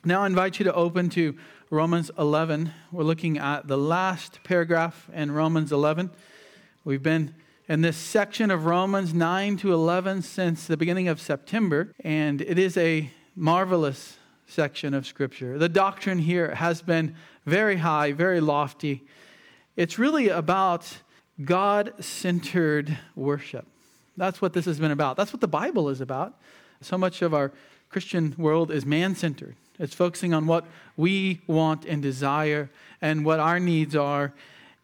Now I invite you to open to Romans 11. We're looking at the last paragraph in Romans 11. We've been in this section of Romans 9 to 11 since the beginning of September, and it is a marvelous section of Scripture. The doctrine here has been very high, very lofty. It's really about God-centered worship. That's what this has been about. That's what the Bible is about. So much of our Christian world is man-centered. It's focusing on what we want and desire and what our needs are.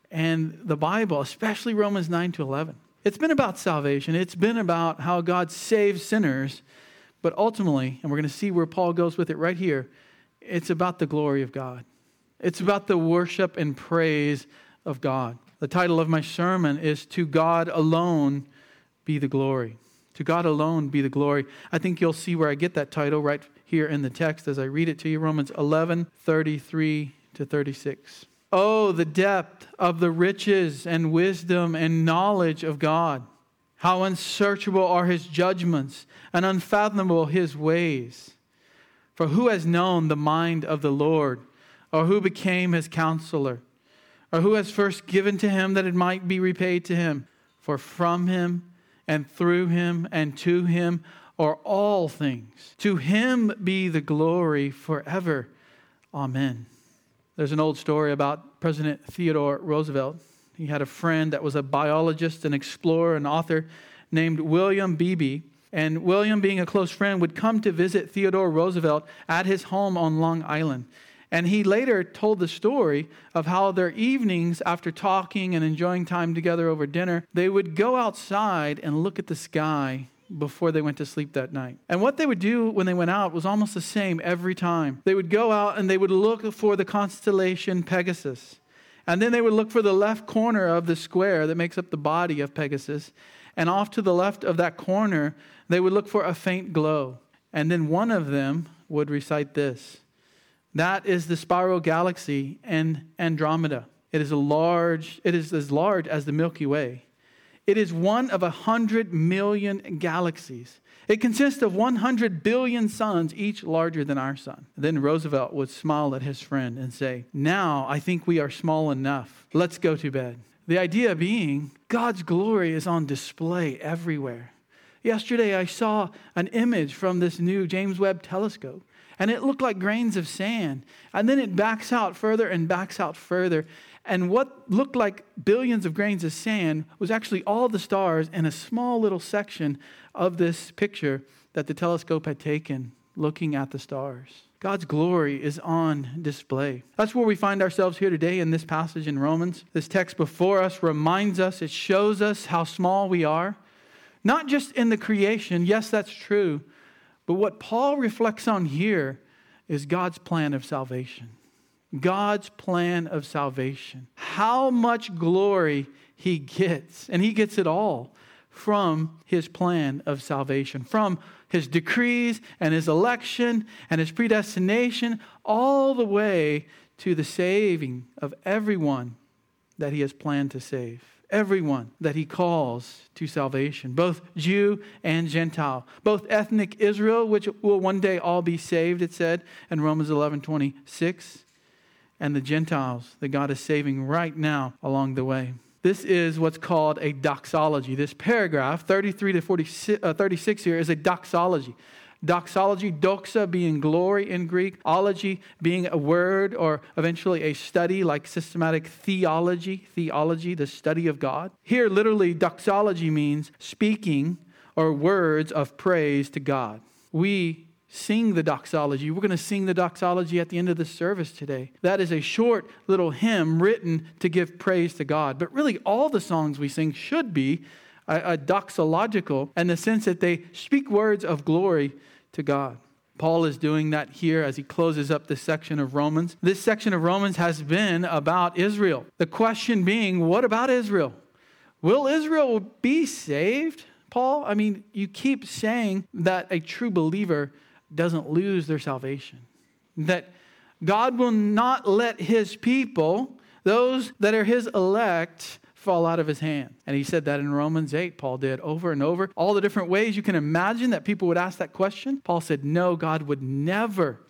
And the Bible, especially Romans 9 to 11, it's been about salvation. It's been about how God saves sinners. But ultimately, and we're going to see where Paul goes with it right here, it's about the glory of God. It's about the worship and praise of God. The title of my sermon is To God Alone Be the Glory. To God alone be the glory. I think you'll see where I get that title right here in the text as I read it to you. Romans 11, 33 to 36. Oh, the depth of the riches and wisdom and knowledge of God. How unsearchable are His judgments and unfathomable His ways. For who has known the mind of the Lord, or who became His counselor, or who has first given to Him that it might be repaid to Him? For from Him and through Him and to Him are all things. To Him be the glory forever. Amen. There's an old story about President Theodore Roosevelt. He had a friend that was a biologist, an explorer, an author named William Beebe. And William, being a close friend, would come to visit Theodore Roosevelt at his home on Long Island. And he later told the story of how their evenings, after talking and enjoying time together over dinner, they would go outside and look at the sky before they went to sleep that night. And what they would do when they went out was almost the same every time. They would go out and they would look for the constellation Pegasus. And then they would look for the left corner of the square that makes up the body of Pegasus. And off to the left of that corner, they would look for a faint glow. And then one of them would recite this. That is the spiral galaxy and Andromeda. It is as large as the Milky Way. It is one of 100 million galaxies. It consists of 100 billion suns, each larger than our sun. Then Roosevelt would smile at his friend and say, now I think we are small enough. Let's go to bed. The idea being, God's glory is on display everywhere. Yesterday I saw an image from this new James Webb telescope. And it looked like grains of sand. And then it backs out further and backs out further. And what looked like billions of grains of sand was actually all the stars in a small little section of this picture that the telescope had taken looking at the stars. God's glory is on display. That's where we find ourselves here today in this passage in Romans. This text before us reminds us, it shows us how small we are. Not just in the creation, yes, that's true. But what Paul reflects on here is God's plan of salvation. God's plan of salvation. How much glory He gets, and He gets it all from His plan of salvation, from His decrees and His election and His predestination, all the way to the saving of everyone that He has planned to save. Everyone that He calls to salvation, both Jew and Gentile, both ethnic Israel, which will one day all be saved, it said in Romans 11:26, and the Gentiles that God is saving right now along the way. This is what's called a doxology. This paragraph, 33 to 36 here, is a doxology. Doxology, doxa being glory in Greek, ology being a word or eventually a study like systematic theology, the study of God. Here, literally, doxology means speaking or words of praise to God. We sing the doxology. We're going to sing the doxology at the end of the service today. That is a short little hymn written to give praise to God. But really, all the songs we sing should be a doxological in the sense that they speak words of glory to God. Paul is doing that here as he closes up this section of Romans. This section of Romans has been about Israel. The question being, what about Israel? Will Israel be saved, Paul? I mean, you keep saying that a true believer doesn't lose their salvation. That God will not let His people, those that are His elect, fall out of His hand. And he said that in Romans 8, Paul did over and over. All the different ways you can imagine that people would ask that question. Paul said, no, God would never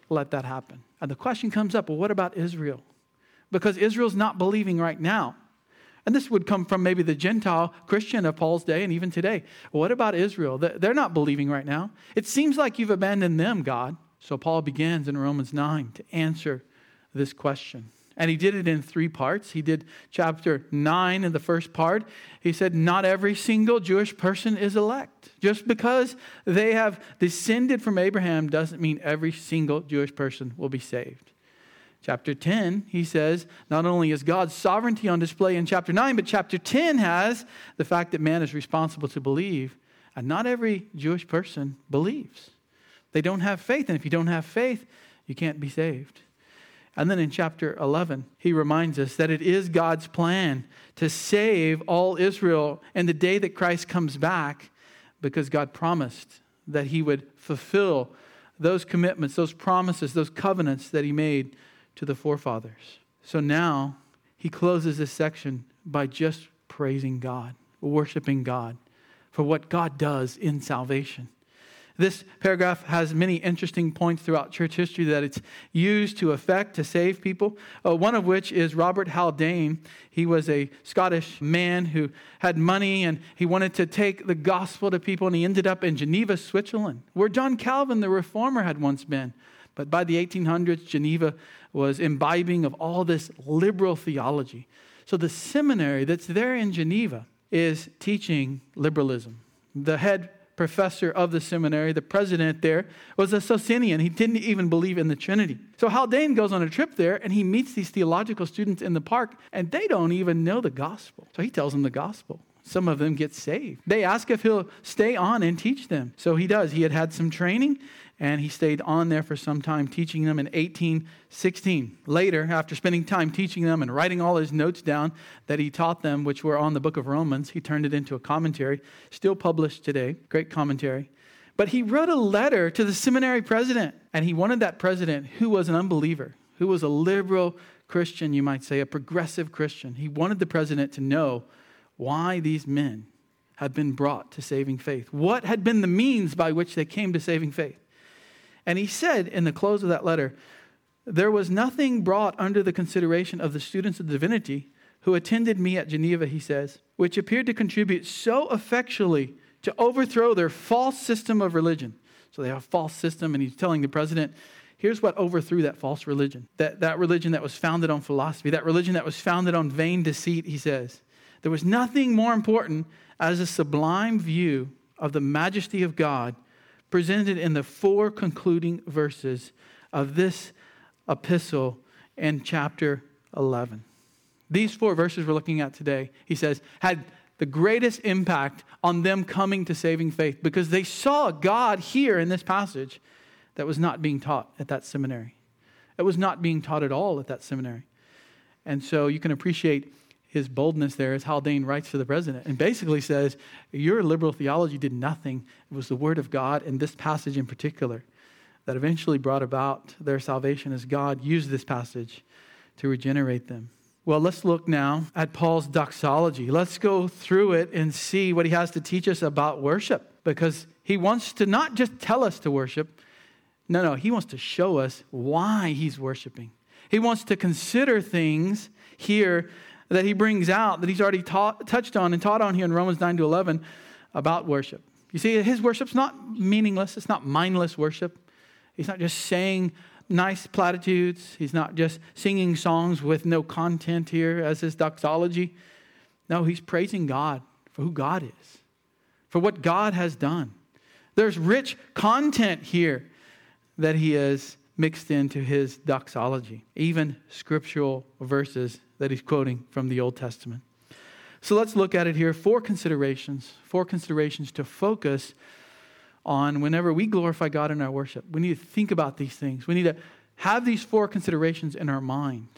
let that happen. And the question comes up, well, what about Israel? Because Israel's not believing right now. And this would come from maybe the Gentile Christian of Paul's day and even today. Well, what about Israel? They're not believing right now. It seems like you've abandoned them, God. So Paul begins in Romans 9 to answer this question. And he did it in 3 parts. He did chapter 9 in the first part. He said, not every single Jewish person is elect. Just because they have descended from Abraham doesn't mean every single Jewish person will be saved. Chapter 10, he says, not only is God's sovereignty on display in chapter 9, but chapter 10 has the fact that man is responsible to believe. And not every Jewish person believes. They don't have faith. And if you don't have faith, you can't be saved. And then in chapter 11, he reminds us that it is God's plan to save all Israel in the day that Christ comes back, because God promised that he would fulfill those commitments, those promises, those covenants that he made to the forefathers. So now he closes this section by just praising God, worshiping God for what God does in salvation. This paragraph has many interesting points throughout church history that it's used to affect, to save people. One of which is Robert Haldane. He was a Scottish man who had money and he wanted to take the gospel to people, and he ended up in Geneva, Switzerland, where John Calvin, the reformer, had once been. But by the 1800s, Geneva was imbibing of all this liberal theology. So the seminary that's there in Geneva is teaching liberalism. The head professor of the seminary, the president there, was a Socinian. He didn't even believe in the Trinity. So Haldane goes on a trip there and he meets these theological students in the park, and they don't even know the gospel. So he tells them the gospel. Some of them get saved. They ask if he'll stay on and teach them. So he does. He had some training, and he stayed on there for some time, teaching them in 1816. Later, after spending time teaching them and writing all his notes down that he taught them, which were on the book of Romans, he turned it into a commentary, still published today. Great commentary. But he wrote a letter to the seminary president, and he wanted that president, who was an unbeliever, who was a liberal Christian, you might say, a progressive Christian. He wanted the president to know why these men had been brought to saving faith. What had been the means by which they came to saving faith? And he said in the close of that letter, there was nothing brought under the consideration of the students of divinity who attended me at Geneva, he says, which appeared to contribute so effectually to overthrow their false system of religion. So they have a false system, and he's telling the president, here's what overthrew that false religion. That religion that was founded on philosophy, that religion that was founded on vain deceit, he says. There was nothing more important as a sublime view of the majesty of God presented in the 4 concluding verses of this epistle in chapter 11. These 4 verses we're looking at today, he says, had the greatest impact on them coming to saving faith, because they saw God here in this passage that was not being taught at that seminary. It was not being taught at all at that seminary. And so you can appreciate his boldness there as Haldane writes to the president and basically says, your liberal theology did nothing. It was the word of God, and this passage in particular, that eventually brought about their salvation as God used this passage to regenerate them. Well, let's look now at Paul's doxology. Let's go through it and see what he has to teach us about worship, because he wants to not just tell us to worship. No, he wants to show us why he's worshiping. He wants to consider things here that he brings out, that he's already touched on and taught on here in Romans 9 to 11 about worship. You see, his worship's not meaningless. It's not mindless worship. He's not just saying nice platitudes. He's not just singing songs with no content here as his doxology. No, he's praising God for who God is, for what God has done. There's rich content here that he has mixed into his doxology, even scriptural verses that he's quoting from the Old Testament. So let's look at it here. 4 considerations to focus on whenever we glorify God in our worship. We need to think about these things. We need to have these 4 considerations in our mind.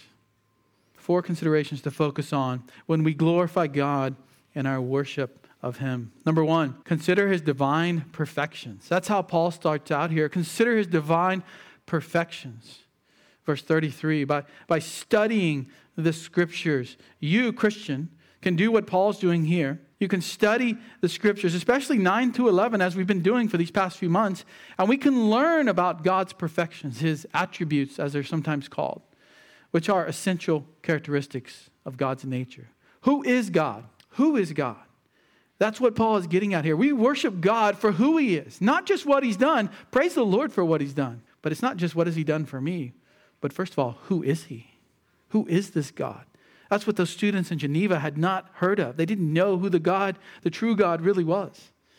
4 considerations to focus on when we glorify God in our worship of him. Number 1, consider his divine perfections. That's how Paul starts out here. Consider his divine perfections. Verse 33, by studying the scriptures, you, Christian, can do what Paul's doing here You can study the scriptures, especially 9 to 11, as we've been doing for these past few months, and we can learn about God's perfections, his attributes, as they're sometimes called, which are essential characteristics of God's nature. Who is God? Who is God? That's what Paul is getting at here. We worship God for who he is, not just what he's done. Praise the Lord for what he's done. But it's not just what has he done for me, but first of all, who is he? Who is this God? That's what those students in Geneva had not heard of. They didn't know who the true God really was.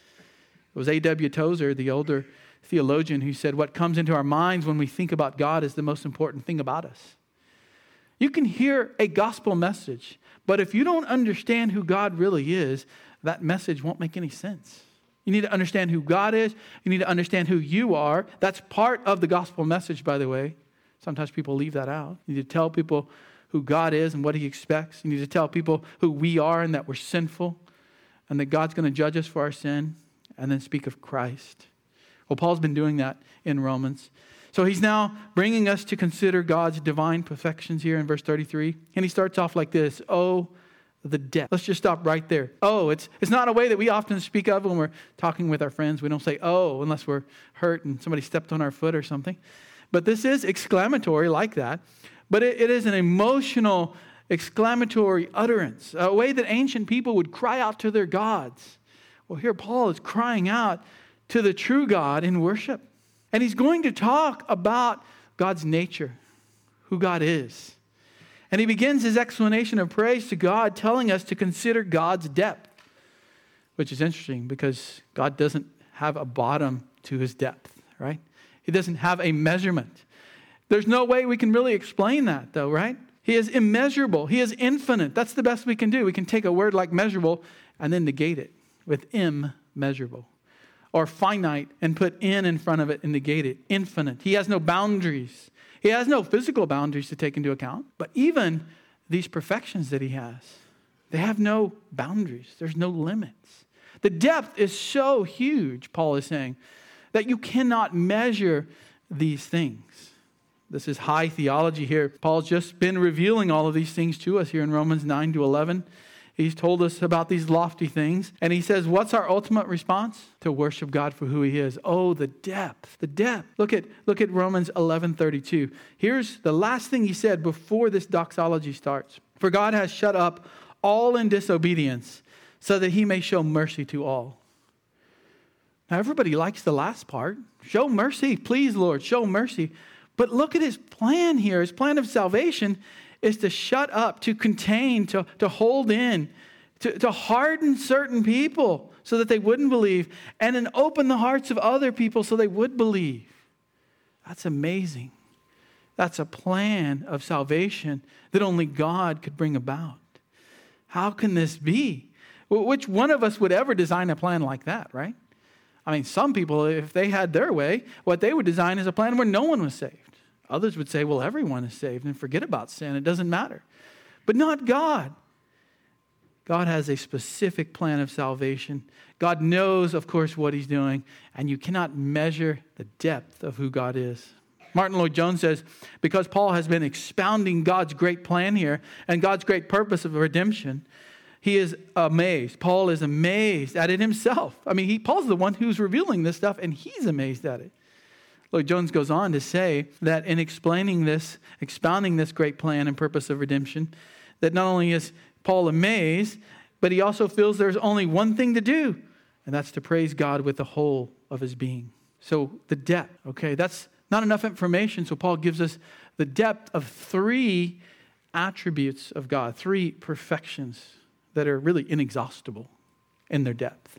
It was A.W. Tozer, the older theologian, who said, what comes into our minds when we think about God is the most important thing about us. You can hear a gospel message, but if you don't understand who God really is, that message won't make any sense. You need to understand who God is. You need to understand who you are. That's part of the gospel message, by the way. Sometimes people leave that out. You need to tell people who God is and what he expects. You need to tell people who we are and that we're sinful and that God's going to judge us for our sin, and then speak of Christ. Well, Paul's been doing that in Romans. So he's now bringing us to consider God's divine perfections here in verse 33. And he starts off like this: oh, the depth. Let's just stop right there. Oh, it's not a way that we often speak of when we're talking with our friends. We don't say, oh, unless we're hurt and somebody stepped on our foot or something. But this is exclamatory like that. But it is an emotional, exclamatory utterance, a way that ancient people would cry out to their gods. Well, here Paul is crying out to the true God in worship. And he's going to talk about God's nature, who God is. And he begins his explanation of praise to God, telling us to consider God's depth, which is interesting because God doesn't have a bottom to his depth, right? He doesn't have a measurement. There's no way we can really explain that, though, right? He is immeasurable. He is infinite. That's the best we can do. We can take a word like measurable and then negate it with immeasurable. Or finite and put in front of it and negate it. Infinite. He has no boundaries. He has no physical boundaries to take into account. But even these perfections that he has, they have no boundaries. There's no limits. The depth is so huge, Paul is saying, that you cannot measure these things. This is high theology here. Paul's just been revealing all of these things to us here in Romans 9 to 11. He's told us about these lofty things. And he says, what's our ultimate response? To worship God for who he is. Oh, the depth. The depth. Look at Romans 11:32. Here's the last thing he said before this doxology starts. For God has shut up all in disobedience, so that he may show mercy to all. Now, everybody likes the last part. Show mercy. Please, Lord, show mercy. But look at his plan here. His plan of salvation is to shut up, to contain, to hold in, to harden certain people so that they wouldn't believe, and then open the hearts of other people so they would believe. That's amazing. That's a plan of salvation that only God could bring about. How can this be? Which one of us would ever design a plan like that, right? I mean, some people, if they had their way, what they would design is a plan where no one was saved. Others would say, well, everyone is saved and forget about sin. It doesn't matter. But not God. God has a specific plan of salvation. God knows, of course, what he's doing, and you cannot measure the depth of who God is. Martin Lloyd-Jones says, because Paul has been expounding God's great plan here and God's great purpose of redemption, he is amazed. Paul is amazed at it himself. I mean, Paul's the one who's revealing this stuff, and he's amazed at it. Lloyd-Jones goes on to say that in expounding this great plan and purpose of redemption, that not only is Paul amazed, but he also feels there's only one thing to do, and that's to praise God with the whole of his being. So the depth, okay, that's not enough information, so Paul gives us the depth of 3 attributes of God, 3 perfections that are really inexhaustible in their depth.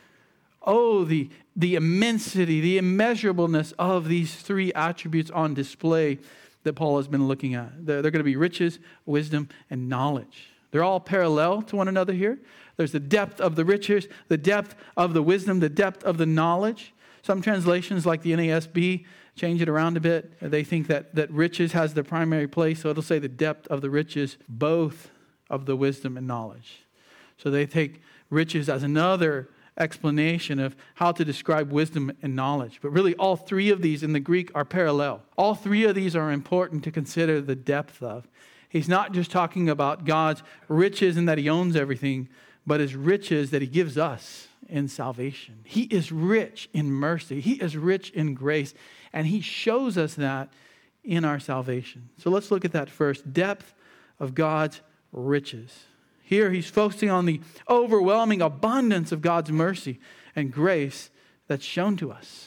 Oh, the immensity, the immeasurableness of these 3 attributes on display that Paul has been looking at. They're going to be riches, wisdom, and knowledge. They're all parallel to one another here. There's the depth of the riches, the depth of the wisdom, the depth of the knowledge. Some translations like the NASB change it around a bit. They think that riches has the primary place, so it'll say the depth of the riches, both of the wisdom and knowledge. So they take riches as another explanation of how to describe wisdom and knowledge. But really, all 3 of these in the Greek are parallel. All 3 of these are important to consider the depth of. He's not just talking about God's riches and that he owns everything, but his riches that he gives us in salvation. He is rich in mercy. He is rich in grace. And he shows us that in our salvation. So let's look at that first. Depth of God's riches. Here he's focusing on the overwhelming abundance of God's mercy and grace that's shown to us.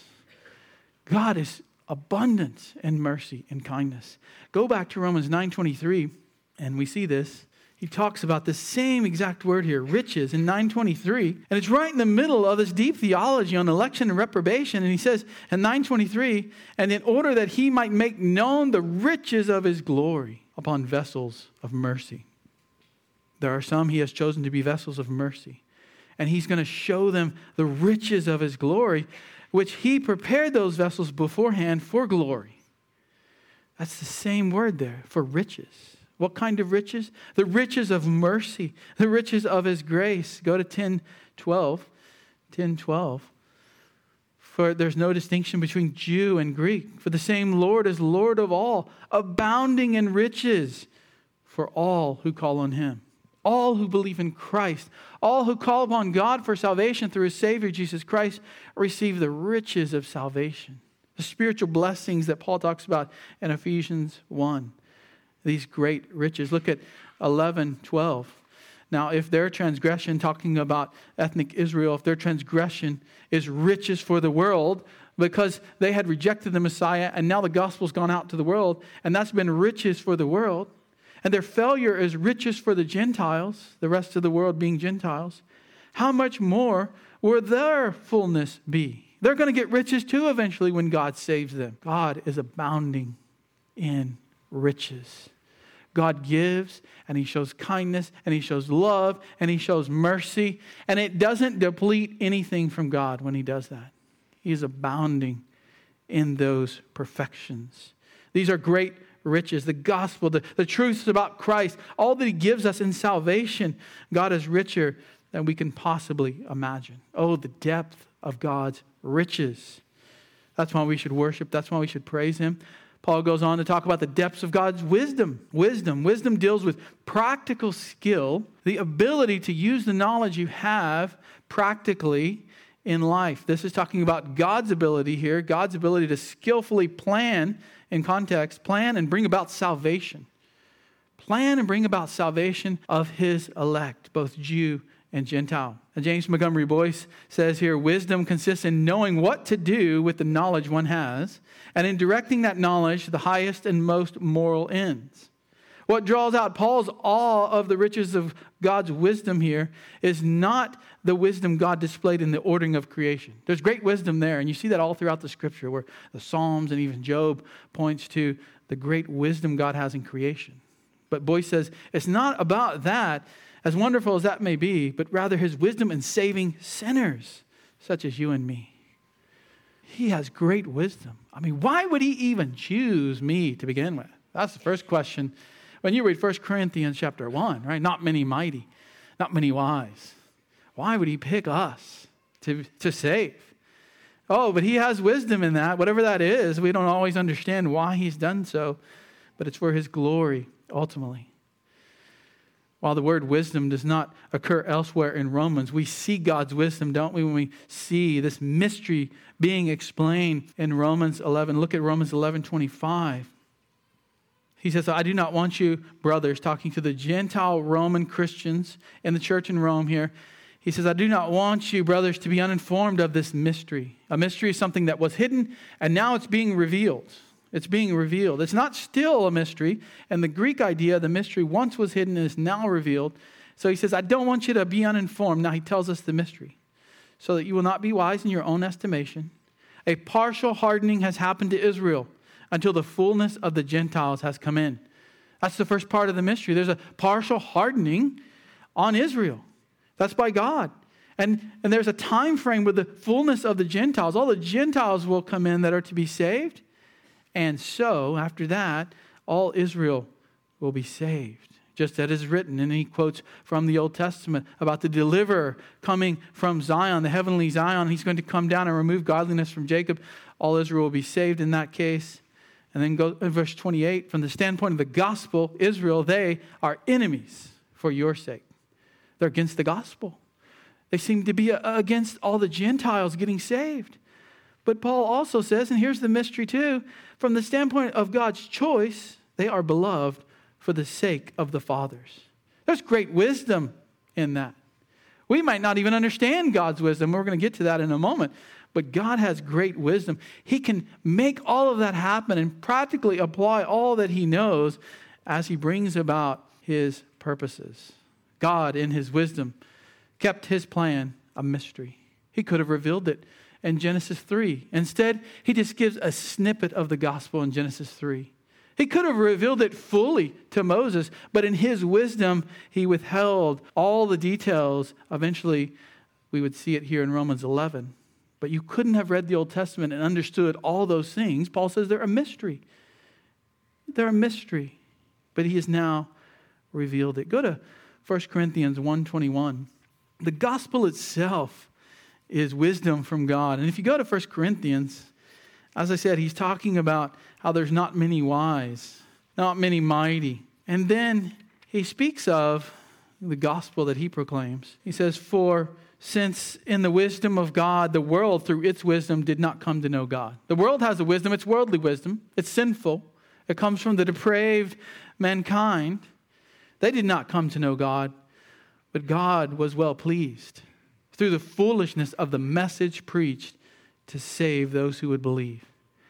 God is abundant in mercy and kindness. Go back to Romans 9:23, and we see this. He talks about the same exact word here, riches, in 9:23. And it's right in the middle of this deep theology on election and reprobation. And he says in 9:23, and in order that he might make known the riches of his glory upon vessels of mercy. There are some he has chosen to be vessels of mercy. And he's going to show them the riches of his glory, which he prepared those vessels beforehand for glory. That's the same word there, for riches. What kind of riches? The riches of mercy, the riches of his grace. Go to 10:12. 10:12. For there's no distinction between Jew and Greek. For the same Lord is Lord of all, abounding in riches for all who call on him. All who believe in Christ, all who call upon God for salvation through his Savior, Jesus Christ, receive the riches of salvation. The spiritual blessings that Paul talks about in Ephesians 1. These great riches. Look at 11:12. Now, if their transgression, talking about ethnic Israel, if their transgression is riches for the world, because they had rejected the Messiah and now the gospel's gone out to the world, and that's been riches for the world, and their failure is riches for the Gentiles, the rest of the world being Gentiles, how much more will their fullness be? They're going to get riches too eventually when God saves them. God is abounding in riches. God gives, and he shows kindness, and he shows love, and he shows mercy, and it doesn't deplete anything from God when he does that. He is abounding in those perfections. These are great riches, the gospel, the truths about Christ, all that he gives us in salvation. God is richer than we can possibly imagine. Oh, the depth of God's riches. That's why we should worship. That's why we should praise him. Paul goes on to talk about the depths of God's wisdom. Wisdom deals with practical skill, the ability to use the knowledge you have practically in life. This is talking about God's ability here, God's ability to skillfully plan in context, plan and bring about salvation. Plan and bring about salvation of his elect, both Jew and Gentile. And James Montgomery Boyce says here, wisdom consists in knowing what to do with the knowledge one has, and in directing that knowledge to the highest and most moral ends. What draws out Paul's awe of the riches of God's wisdom here is not the wisdom God displayed in the ordering of creation. There's great wisdom there, and you see that all throughout the scripture where the Psalms and even Job points to the great wisdom God has in creation. But Boyce says it's not about that, as wonderful as that may be, but rather his wisdom in saving sinners such as you and me. He has great wisdom. I mean, why would he even choose me to begin with? That's the first question. When you read 1 Corinthians chapter 1, right? Not many mighty, not many wise. Why would he pick us to save? Oh, but he has wisdom in that. Whatever that is, we don't always understand why he's done so, but it's for his glory ultimately. While the word wisdom does not occur elsewhere in Romans, we see God's wisdom, don't we, when we see this mystery being explained in Romans 11. Look at Romans 11:25. He says, I do not want you, brothers, talking to the Gentile Roman Christians in the church in Rome here. He says, I do not want you, brothers, to be uninformed of this mystery. A mystery is something that was hidden, and now it's being revealed. It's being revealed. It's not still a mystery. And the Greek idea, the mystery once was hidden and is now revealed. So he says, I don't want you to be uninformed. Now he tells us the mystery. So that you will not be wise in your own estimation. A partial hardening has happened to Israel until the fullness of the Gentiles has come in. That's the first part of the mystery. There's a partial hardening on Israel. That's by God. And there's a time frame with the fullness of the Gentiles. All the Gentiles will come in that are to be saved. And so, after that, all Israel will be saved. Just as it is written. And he quotes from the Old Testament about the deliverer coming from Zion, the heavenly Zion. He's going to come down and remove godliness from Jacob. All Israel will be saved in that case. And then go in verse 28, from the standpoint of the gospel, Israel, they are enemies for your sake. They're against the gospel. They seem to be against all the Gentiles getting saved. But Paul also says, and here's the mystery too, from the standpoint of God's choice, they are beloved for the sake of the fathers. There's great wisdom in that. We might not even understand God's wisdom. We're going to get to that in a moment. But God has great wisdom. He can make all of that happen and practically apply all that he knows as he brings about his purposes. God, in his wisdom, kept his plan a mystery. He could have revealed it in Genesis 3. Instead, he just gives a snippet of the gospel in Genesis 3. He could have revealed it fully to Moses, but in his wisdom, he withheld all the details. Eventually, we would see it here in Romans 11. But you couldn't have read the Old Testament and understood all those things. Paul says they're a mystery. They're a mystery. But he has now revealed it. Go to 1 Corinthians 1:21. The gospel itself is wisdom from God. And if you go to 1 Corinthians, as I said, he's talking about how there's not many wise, not many mighty. And then he speaks of the gospel that he proclaims. He says, for since in the wisdom of God, the world through its wisdom did not come to know God. The world has a wisdom, it's worldly wisdom. It's sinful. It comes from the depraved mankind. They did not come to know God, but God was well pleased through the foolishness of the message preached to save those who would believe.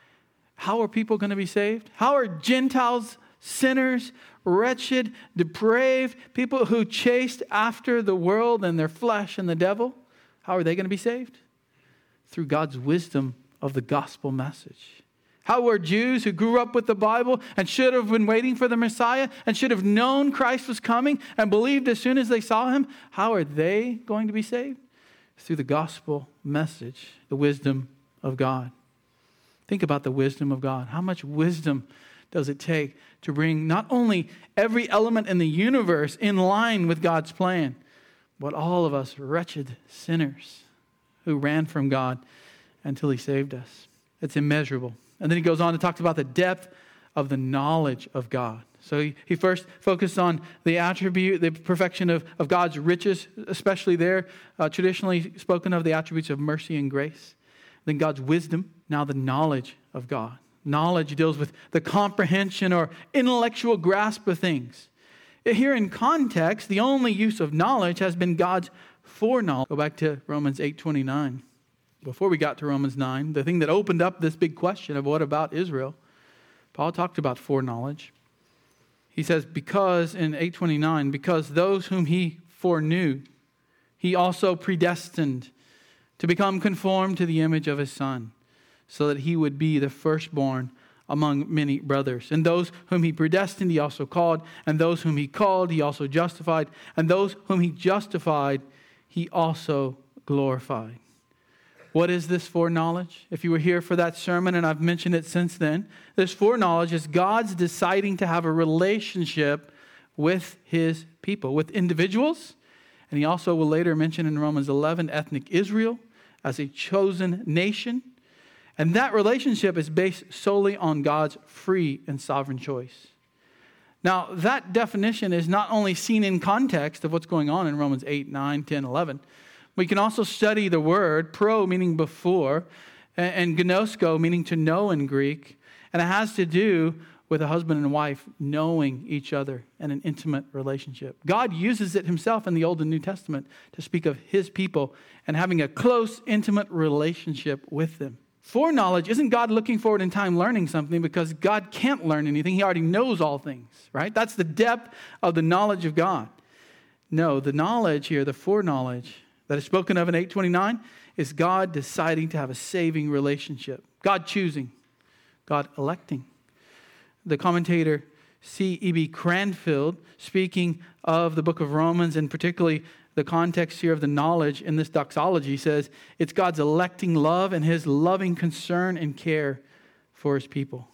How are people going to be saved? How are Gentiles, sinners, wretched, depraved, people who chased after the world and their flesh and the devil, how are they going to be saved? Through God's wisdom of the gospel message. How are Jews who grew up with the Bible and should have been waiting for the Messiah and should have known Christ was coming and believed as soon as they saw him, how are they going to be saved? Through the gospel message, the wisdom of God. Think about the wisdom of God. How much wisdom does it take to bring not only every element in the universe in line with God's plan, but all of us wretched sinners who ran from God until he saved us. It's immeasurable. And then he goes on to talk about the depth of the knowledge of God. So he first focused on the attribute, the perfection of God's riches, especially there, traditionally spoken of the attributes of mercy and grace. Then God's wisdom, now the knowledge of God. Knowledge deals with the comprehension or intellectual grasp of things. Here in context, the only use of knowledge has been God's foreknowledge. Go back to Romans 8:29. Before we got to Romans 9, the thing that opened up this big question of what about Israel, Paul talked about foreknowledge. He says, because in 8:29, because those whom he foreknew, he also predestined to become conformed to the image of his Son, so that he would be the firstborn among many brothers. And those whom he predestined, he also called. And those whom he called, he also justified. And those whom he justified, he also glorified. What is this foreknowledge? If you were here for that sermon, and I've mentioned it since then, this foreknowledge is God's deciding to have a relationship with his people, with individuals. And he also will later mention in Romans 11, ethnic Israel as a chosen nation. And that relationship is based solely on God's free and sovereign choice. Now, that definition is not only seen in context of what's going on in Romans 8, 9, 10, 11. We can also study the word, pro meaning before, and gnosko meaning to know in Greek. And it has to do with a husband and wife knowing each other in an intimate relationship. God uses it himself in the Old and New Testament to speak of his people and having a close, intimate relationship with them. Foreknowledge isn't God looking forward in time learning something, because God can't learn anything. He already knows all things, right? That's the depth of the knowledge of God. No, the knowledge here, the foreknowledge that is spoken of in 8:29 is God deciding to have a saving relationship. God choosing, God electing. The commentator C.E.B. Cranfield, speaking of the book of Romans, and particularly the context here of the knowledge in this doxology, says it's God's electing love and his loving concern and care for his people.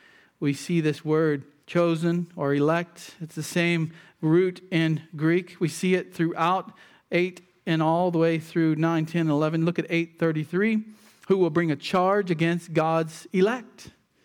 We see this word chosen or elect. It's the same root in Greek. We see it throughout 8 and all the way through 9, 10, 11. Look at 8:33. Who will bring a charge against God's elect?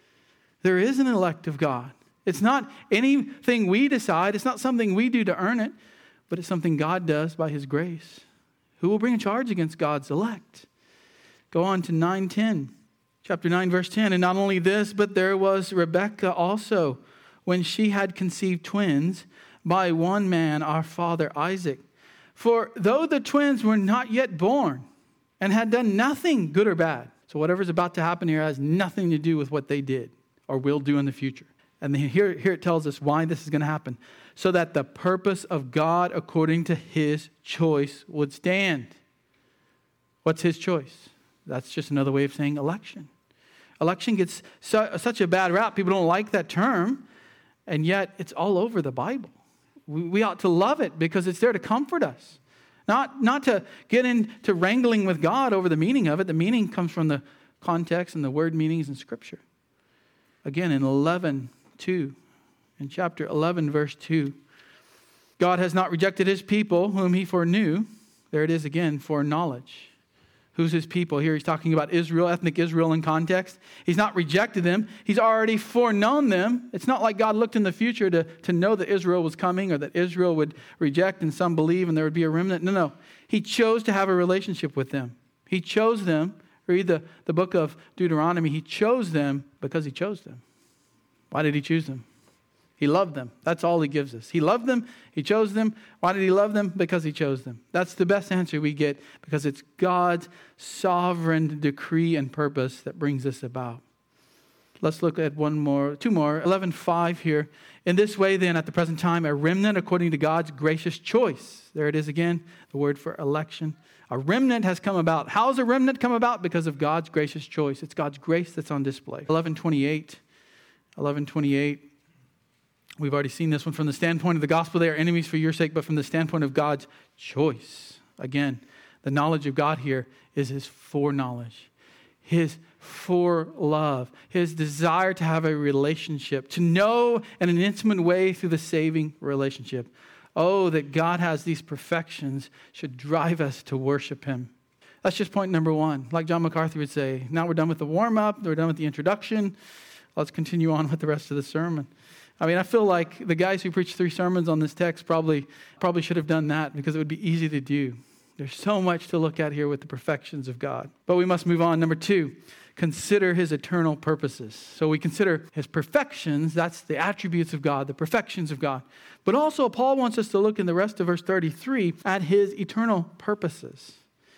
There is an elect of God. It's not anything we decide. It's not something we do to earn it. but it's something God does by his grace. Who will bring a charge against God's elect? Go on to 9:10. Chapter 9, verse 10. And not only this, but there was Rebekah also, when she had conceived twins by one man, our father Isaac. For though the twins were not yet born and had done nothing good or bad. So whatever's about to happen here has nothing to do with what they did or will do in the future. And here it tells us why this is going to happen. So that the purpose of God according to his choice would stand. What's his choice? That's just another way of saying election. Election gets such a bad rap. People don't like that term. And yet it's all over the Bible. We ought to love it because it's there to comfort us. Not to get into wrangling with God over the meaning of it. The meaning comes from the context and the word meanings in Scripture. Again, in 11:2, in chapter 11, verse 2, God has not rejected his people whom he foreknew. There it is again, foreknowledge. Who's his people? Here he's talking about Israel, ethnic Israel in context. He's not rejected them. He's already foreknown them. It's not like God looked in the future to know that Israel was coming or that Israel would reject and some believe and there would be a remnant. No. He chose to have a relationship with them. He chose them. Read the book of Deuteronomy. He chose them because he chose them. Why did he choose them? He loved them. That's all he gives us. He loved them. He chose them. Why did he love them? Because he chose them. That's the best answer we get because it's God's sovereign decree and purpose that brings this about. Let's look at two more. 11:5 here. In this way then, at the present time, a remnant according to God's gracious choice. There it is again, the word for election. A remnant has come about. How has a remnant come about? Because of God's gracious choice. It's God's grace that's on display. 11:28. We've already seen this one. From the standpoint of the gospel, they are enemies for your sake, but from the standpoint of God's choice. Again, the knowledge of God here is his foreknowledge, his forelove, his desire to have a relationship, to know in an intimate way through the saving relationship. Oh, that God has these perfections should drive us to worship him. That's just point number one. Like John MacArthur would say, now we're done with the warm-up, we're done with the introduction. Let's continue on with the rest of the sermon. I feel like the guys who preached 3 sermons on this text probably should have done that because it would be easy to do. There's so much to look at here with the perfections of God. But we must move on. Number 2, consider his eternal purposes. So we consider his perfections. That's the attributes of God, the perfections of God. But also Paul wants us to look in the rest of verse 33 at his eternal purposes.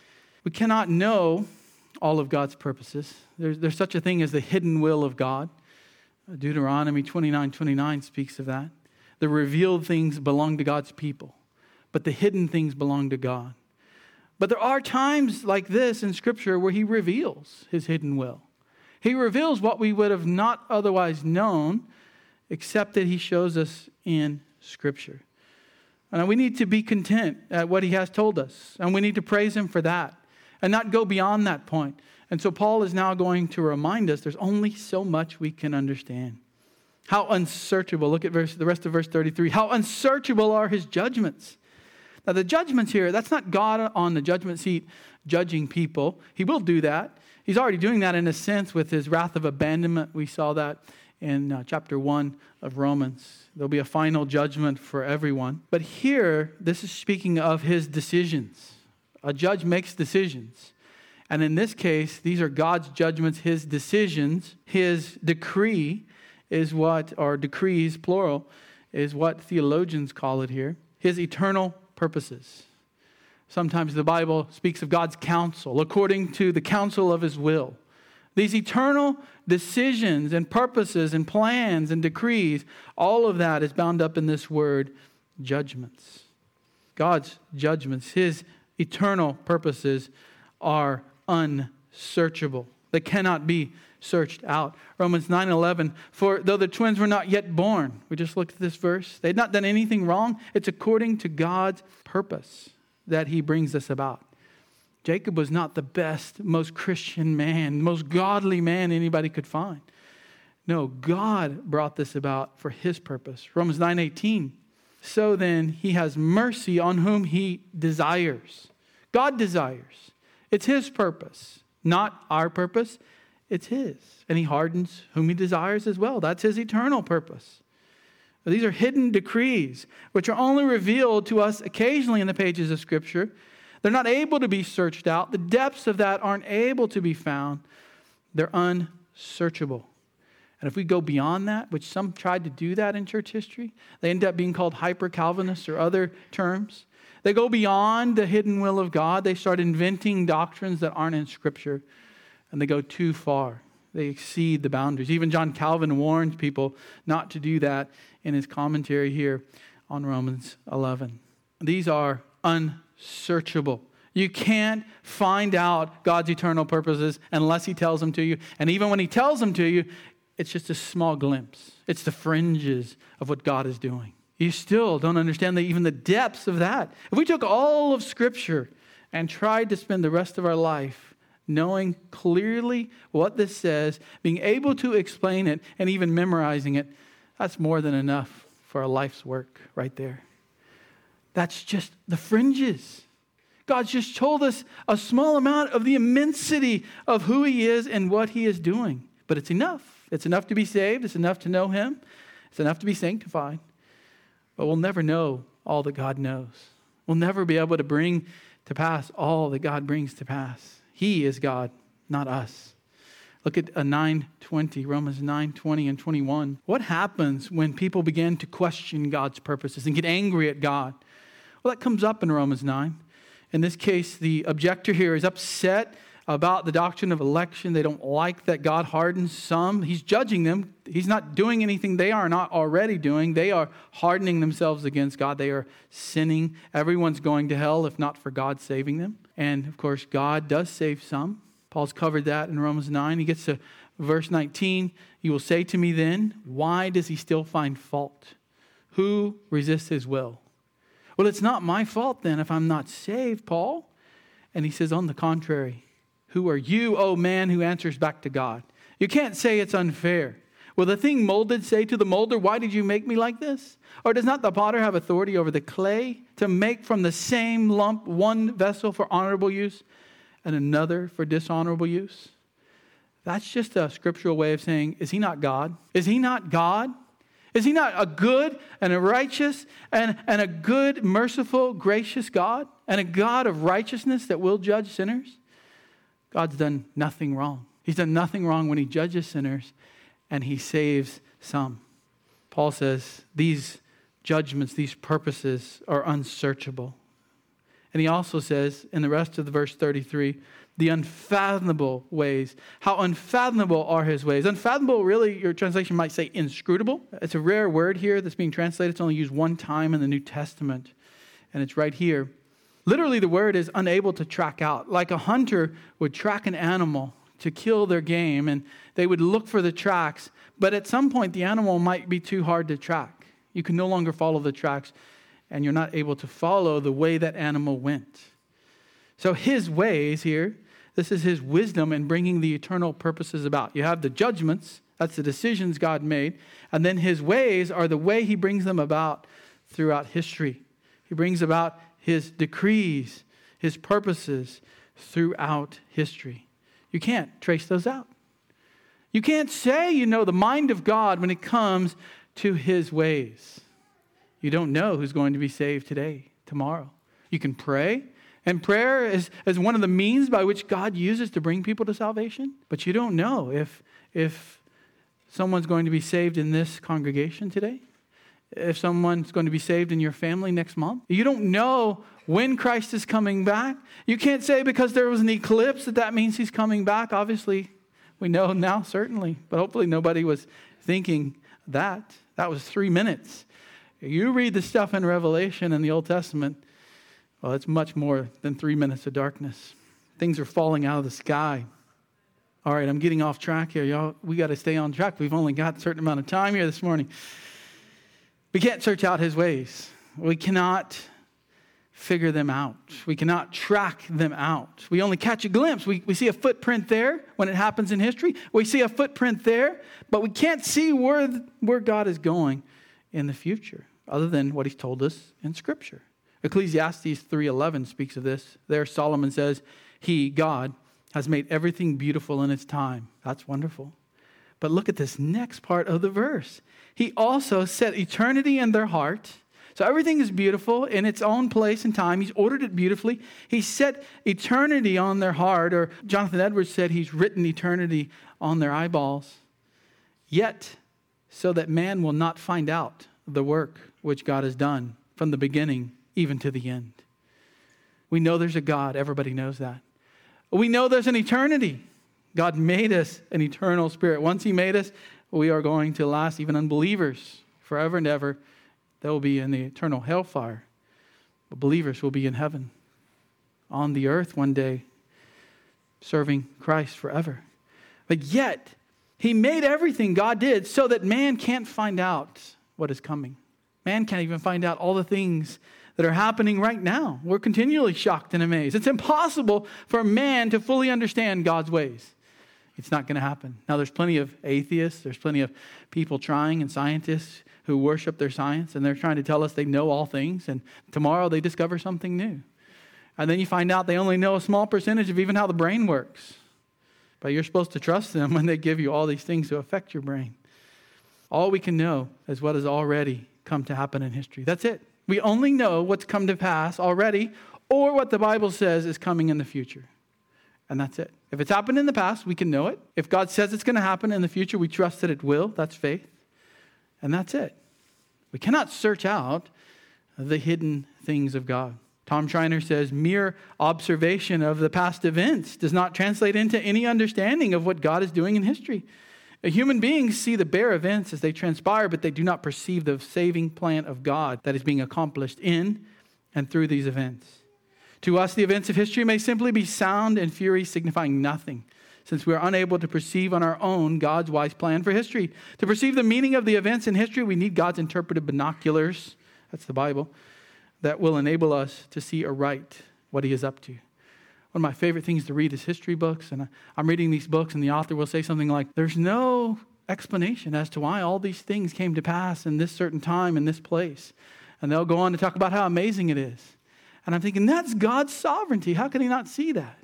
We cannot know all of God's purposes. There's such a thing as the hidden will of God. Deuteronomy 29:29 speaks of that. The revealed things belong to God's people, but the hidden things belong to God. But there are times like this in Scripture where he reveals his hidden will. He reveals what we would have not otherwise known, except that he shows us in Scripture. And we need to be content at what he has told us, and we need to praise him for that, and not go beyond that point. And so Paul is now going to remind us there's only so much we can understand. How unsearchable, look at the rest of verse 33, how unsearchable are his judgments. Now the judgments here, that's not God on the judgment seat judging people. He will do that. He's already doing that in a sense with his wrath of abandonment. We saw that in chapter 1 of Romans. There'll be a final judgment for everyone. But here, this is speaking of his decisions. A judge makes decisions. And in this case, these are God's judgments, his decisions. His decree is what, or decrees, plural, is what theologians call it here. His eternal purposes. Sometimes the Bible speaks of God's counsel, according to the counsel of his will. These eternal decisions and purposes and plans and decrees, all of that is bound up in this word, judgments. God's judgments, his eternal purposes are unsearchable. They cannot be searched out. Romans 9:11, for though the twins were not yet born, we just looked at this verse, they had not done anything wrong. It's according to God's purpose that he brings this about. Jacob was not the best, most Christian man, most godly man anybody could find. No, God brought this about for his purpose. Romans 9:18, so then he has mercy on whom he desires. God desires. It's his purpose, not our purpose. It's his. And he hardens whom he desires as well. That's his eternal purpose. These are hidden decrees, which are only revealed to us occasionally in the pages of Scripture. They're not able to be searched out. The depths of that aren't able to be found. They're unsearchable. And if we go beyond that, which some tried to do that in church history, they end up being called hyper-Calvinists or other terms. They go beyond the hidden will of God. They start inventing doctrines that aren't in Scripture, and they go too far. They exceed the boundaries. Even John Calvin warns people not to do that in his commentary here on Romans 11. These are unsearchable. You can't find out God's eternal purposes unless He tells them to you. And even when He tells them to you, it's just a small glimpse. It's the fringes of what God is doing. You still don't understand even the depths of that. If we took all of Scripture and tried to spend the rest of our life knowing clearly what this says, being able to explain it, and even memorizing it, that's more than enough for a life's work right there. That's just the fringes. God's just told us a small amount of the immensity of who He is and what He is doing. But it's enough. It's enough to be saved. It's enough to know Him. It's enough to be sanctified. But we'll never know all that God knows. We'll never be able to bring to pass all that God brings to pass. He is God, not us. Look at 9:20, Romans 9:20 and 21. What happens when people begin to question God's purposes and get angry at God? Well, that comes up in Romans 9. In this case, the objector here is upset about the doctrine of election. They don't like that God hardens some. He's judging them. He's not doing anything they are not already doing. They are hardening themselves against God. They are sinning. Everyone's going to hell if not for God saving them. And of course, God does save some. Paul's covered that in Romans 9. He gets to verse 19. You will say to me then, why does he still find fault? Who resists his will? Well, it's not my fault then if I'm not saved, Paul. And he says, on the contrary, who are you, O man, who answers back to God? You can't say it's unfair. Will the thing molded say to the molder, why did you make me like this? Or does not the potter have authority over the clay to make from the same lump one vessel for honorable use and another for dishonorable use? That's just a scriptural way of saying, is He not God? Is He not God? Is He not a good and a righteous and a good, merciful, gracious God? And a God of righteousness that will judge sinners? God's done nothing wrong. He's done nothing wrong when He judges sinners and He saves some. Paul says these judgments, these purposes are unsearchable. And he also says in the rest of the verse 33, the unfathomable ways. How unfathomable are His ways. Unfathomable, really, your translation might say inscrutable. It's a rare word here that's being translated. It's only used one time in the New Testament. And it's right here. Literally, the word is unable to track out. Like a hunter would track an animal to kill their game, and they would look for the tracks. But at some point, the animal might be too hard to track. You can no longer follow the tracks, and you're not able to follow the way that animal went. So His ways here, this is His wisdom in bringing the eternal purposes about. You have the judgments, that's the decisions God made, and then His ways are the way He brings them about throughout history. He brings about His decrees, His purposes throughout history. You can't trace those out. You can't say you know the mind of God when it comes to His ways. You don't know who's going to be saved today, tomorrow. You can pray, and prayer is one of the means by which God uses to bring people to salvation. But you don't know if someone's going to be saved in this congregation today. If someone's going to be saved in your family next month. You don't know when Christ is coming back. You can't say because there was an eclipse that means He's coming back. Obviously, we know now, certainly. But hopefully nobody was thinking that. That was 3 minutes. You read the stuff in Revelation in the Old Testament, well, it's much more than 3 minutes of darkness. Things are falling out of the sky. All right, I'm getting off track here, y'all. We got to stay on track. We've only got a certain amount of time here this morning. We can't search out His ways. We cannot figure them out. We cannot track them out. We only catch a glimpse. We see a footprint there when it happens in history. We see a footprint there, but we can't see where God is going in the future other than what He's told us in Scripture. Ecclesiastes 3:11 speaks of this. There Solomon says, He, God, has made everything beautiful in its time. That's wonderful. But look at this next part of the verse. He also set eternity in their heart. So everything is beautiful in its own place and time. He's ordered it beautifully. He set eternity on their heart, or Jonathan Edwards said he's written eternity on their eyeballs. Yet, so that man will not find out the work which God has done from the beginning even to the end. We know there's a God. Everybody knows that. We know there's an eternity. God made us an eternal spirit. Once he made us, we are going to last, even unbelievers, forever and ever. They will be in the eternal hellfire. But believers will be in heaven, on the earth one day, serving Christ forever. But yet, he made everything, God did, so that man can't find out what is coming. Man can't even find out all the things that are happening right now. We're continually shocked and amazed. It's impossible for man to fully understand God's ways. It's not going to happen. Now, there's plenty of atheists. There's plenty of people trying and scientists who worship their science, and they're trying to tell us they know all things, and tomorrow they discover something new. And then you find out they only know a small percentage of even how the brain works. But you're supposed to trust them when they give you all these things to affect your brain. All we can know is what has already come to happen in history. That's it. We only know what's come to pass already, or what the Bible says is coming in the future. And that's it. If it's happened in the past, we can know it. If God says it's going to happen in the future, we trust that it will. That's faith. And that's it. We cannot search out the hidden things of God. Tom Schreiner says, mere observation of the past events does not translate into any understanding of what God is doing in history. Human beings see the bare events as they transpire, but they do not perceive the saving plan of God that is being accomplished in and through these events. To us, the events of history may simply be sound and fury, signifying nothing, since we are unable to perceive on our own God's wise plan for history. To perceive the meaning of the events in history, we need God's interpretive binoculars, that's the Bible, that will enable us to see aright what he is up to. One of my favorite things to read is history books, and I'm reading these books, and the author will say something like, there's no explanation as to why all these things came to pass in this certain time, in this place. And they'll go on to talk about how amazing it is. And I'm thinking, that's God's sovereignty. How can he not see that?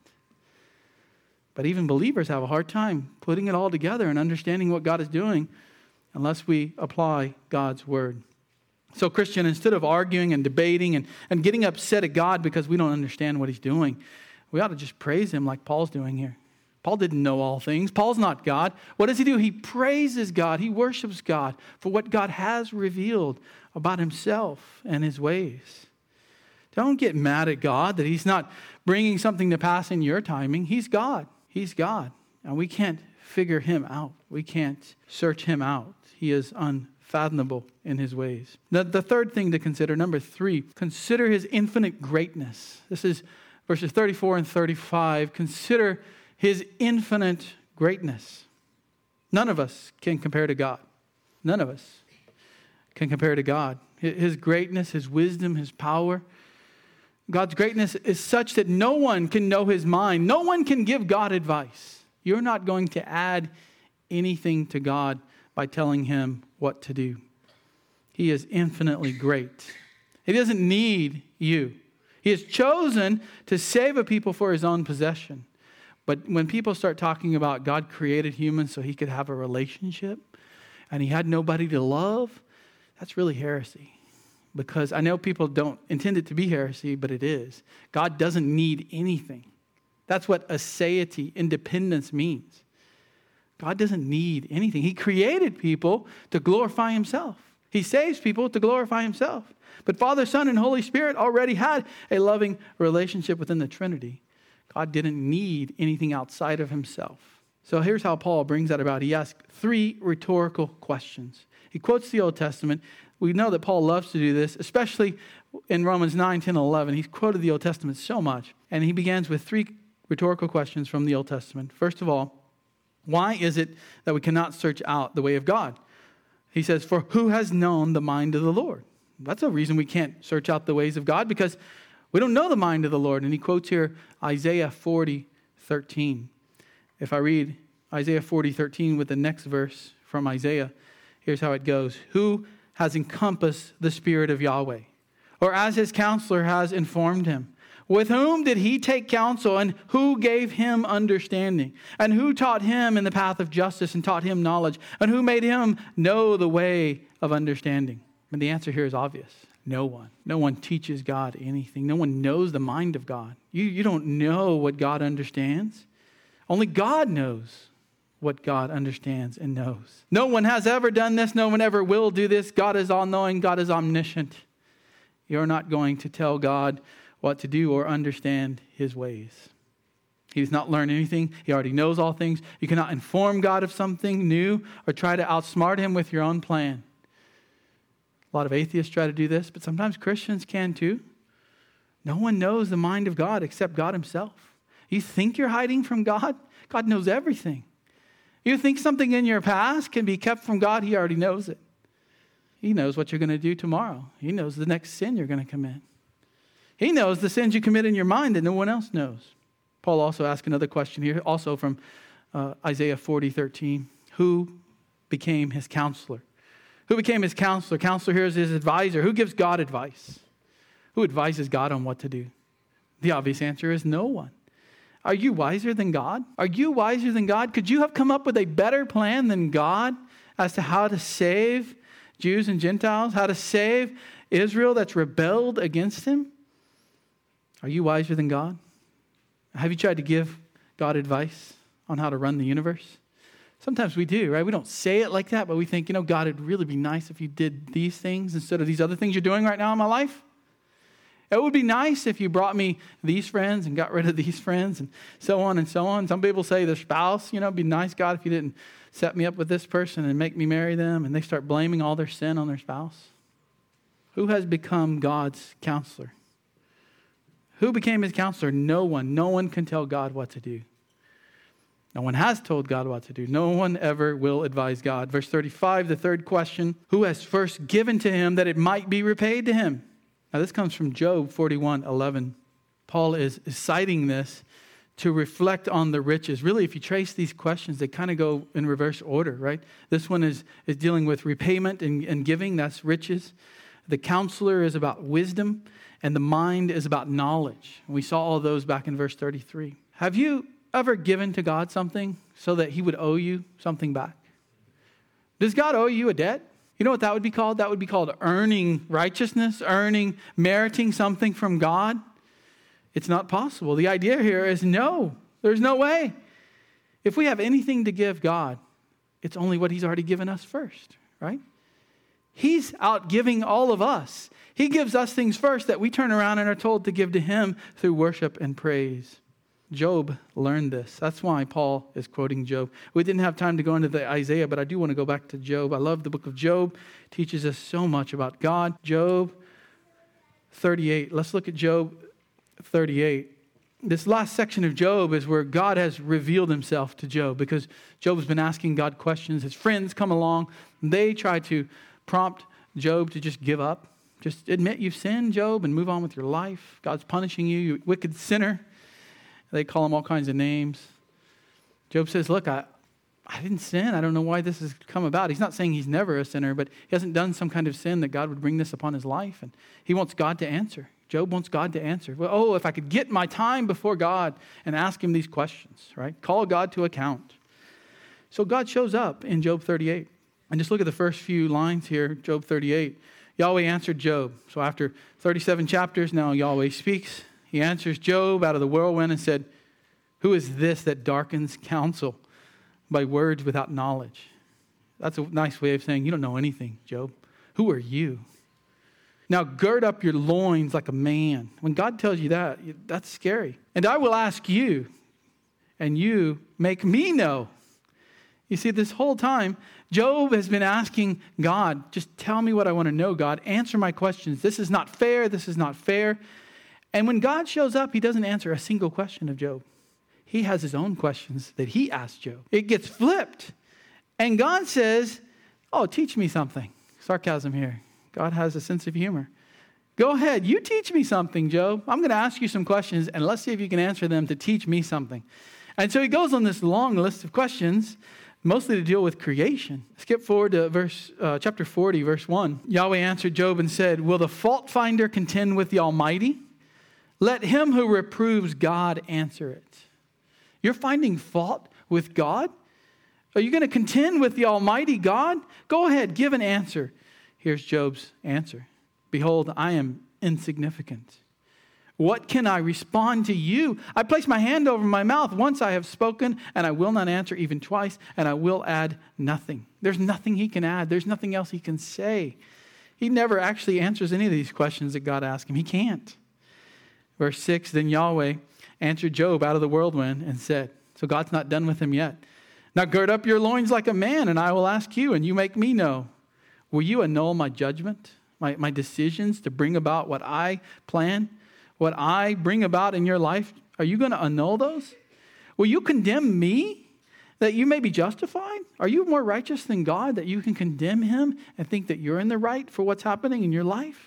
But even believers have a hard time putting it all together and understanding what God is doing unless we apply God's word. So Christian, instead of arguing and debating and getting upset at God because we don't understand what he's doing, we ought to just praise him like Paul's doing here. Paul didn't know all things. Paul's not God. What does he do? He praises God. He worships God for what God has revealed about himself and his ways. Don't get mad at God that he's not bringing something to pass in your timing. He's God. He's God. And we can't figure him out. We can't search him out. He is unfathomable in his ways. The third thing to consider, number 3, consider his infinite greatness. This is verses 34 and 35. Consider his infinite greatness. None of us can compare to God. None of us can compare to God. His greatness, his wisdom, his power. God's greatness is such that no one can know his mind. No one can give God advice. You're not going to add anything to God by telling him what to do. He is infinitely great. He doesn't need you. He has chosen to save a people for his own possession. But when people start talking about God created humans so he could have a relationship and he had nobody to love, that's really heresy. Because I know people don't intend it to be heresy, but it is. God doesn't need anything. That's what aseity, independence means. God doesn't need anything. He created people to glorify himself. He saves people to glorify himself. But Father, Son, and Holy Spirit already had a loving relationship within the Trinity. God didn't need anything outside of himself. So here's how Paul brings that about. He asks 3 rhetorical questions. He quotes the Old Testament. We know that Paul loves to do this, especially in Romans 9, 10, 11. He's quoted the Old Testament so much. And he begins with 3 rhetorical questions from the Old Testament. First of all, why is it that we cannot search out the way of God? He says, for who has known the mind of the Lord? That's a reason we can't search out the ways of God, because we don't know the mind of the Lord. And he quotes here Isaiah 40, 13. If I read Isaiah 40, 13 with the next verse from Isaiah, here's how it goes. Who has encompassed the Spirit of Yahweh, or as his counselor has informed him? With whom did he take counsel, and who gave him understanding? And who taught him in the path of justice and taught him knowledge? And who made him know the way of understanding? And the answer here is obvious. No one. No one teaches God anything. No one knows the mind of God. You don't know what God understands. Only God knows what God understands and knows. No one has ever done this. No one ever will do this. God is all-knowing. God is omniscient. You're not going to tell God what to do or understand his ways. He does not learn anything. He already knows all things. You cannot inform God of something new or try to outsmart him with your own plan. A lot of atheists try to do this, but sometimes Christians can too. No one knows the mind of God except God himself. You think you're hiding from God? God knows everything. You think something in your past can be kept from God? He already knows it. He knows what you're going to do tomorrow. He knows the next sin you're going to commit. He knows the sins you commit in your mind that no one else knows. Paul also asked another question here, also from Isaiah 40:13. Who became his counselor? Who became his counselor? Counselor here is his advisor. Who gives God advice? Who advises God on what to do? The obvious answer is no one. Are you wiser than God? Are you wiser than God? Could you have come up with a better plan than God as to how to save Jews and Gentiles? How to save Israel that's rebelled against him? Are you wiser than God? Have you tried to give God advice on how to run the universe? Sometimes we do, right? We don't say it like that, but we think, God, it'd really be nice if you did these things instead of these other things you're doing right now in my life. It would be nice if you brought me these friends and got rid of these friends and so on and so on. Some people say their spouse, it'd be nice, God, if you didn't set me up with this person and make me marry them. And they start blaming all their sin on their spouse. Who has become God's counselor? Who became his counselor? No one. No one can tell God what to do. No one has told God what to do. No one ever will advise God. Verse 35, the third question, who has first given to him that it might be repaid to him? Now this comes from Job 41:11. Paul is citing this to reflect on the riches. Really, if you trace these questions, they kind of go in reverse order, right? This one is dealing with repayment and giving. That's riches. The counselor is about wisdom, and the mind is about knowledge. We saw all those back in verse 33. Have you ever given to God something so that he would owe you something back? Does God owe you a debt? You know what that would be called? That would be called earning righteousness, meriting something from God. It's not possible. The idea here is no, there's no way. If we have anything to give God, it's only what he's already given us first, right? He's out giving all of us. He gives us things first that we turn around and are told to give to him through worship and praise. Job learned this. That's why Paul is quoting Job. We didn't have time to go into the Isaiah, but I do want to go back to Job. I love the book of Job. It teaches us so much about God. Job 38. Let's look at Job 38. This last section of Job is where God has revealed himself to Job because Job has been asking God questions. His friends come along. They try to prompt Job to just give up. Just admit you've sinned, Job, and move on with your life. God's punishing you, you wicked sinner. They call him all kinds of names. Job says, look, I didn't sin. I don't know why this has come about. He's not saying he's never a sinner, but he hasn't done some kind of sin that God would bring this upon his life. And he wants God to answer. Job wants God to answer. Well, if I could get my time before God and ask him these questions, right? Call God to account. So God shows up in Job 38. And just look at the first few lines here, Job 38. Yahweh answered Job. So after 37 chapters, now Yahweh speaks. He answers Job out of the whirlwind and said, who is this that darkens counsel by words without knowledge? That's a nice way of saying you don't know anything, Job. Who are you? Now gird up your loins like a man. When God tells you that, that's scary. And I will ask you, and you make me know. You see, this whole time, Job has been asking God, just tell me what I want to know, God. Answer my questions. This is not fair. This is not fair. And when God shows up, he doesn't answer a single question of Job. He has his own questions that he asked Job. It gets flipped. And God says, oh, teach me something. Sarcasm here. God has a sense of humor. Go ahead. You teach me something, Job. I'm going to ask you some questions, and let's see if you can answer them to teach me something. And so he goes on this long list of questions, mostly to deal with creation. Skip forward to chapter 40, verse 1. Yahweh answered Job and said, will the fault finder contend with the Almighty? Let him who reproves God answer it. You're finding fault with God? Are you going to contend with the Almighty God? Go ahead, give an answer. Here's Job's answer. Behold, I am insignificant. What can I respond to you? I place my hand over my mouth. Once I have spoken, and I will not answer even twice, and I will add nothing. There's nothing he can add. There's nothing else he can say. He never actually answers any of these questions that God asks him. He can't. Verse 6, then Yahweh answered Job out of the whirlwind and said, so God's not done with him yet. Now gird up your loins like a man, and I will ask you, and you make me know. Will you annul my judgment, my decisions to bring about what I plan? What I bring about in your life, are you going to annul those? Will you condemn me that you may be justified? Are you more righteous than God that you can condemn him and think that you're in the right for what's happening in your life?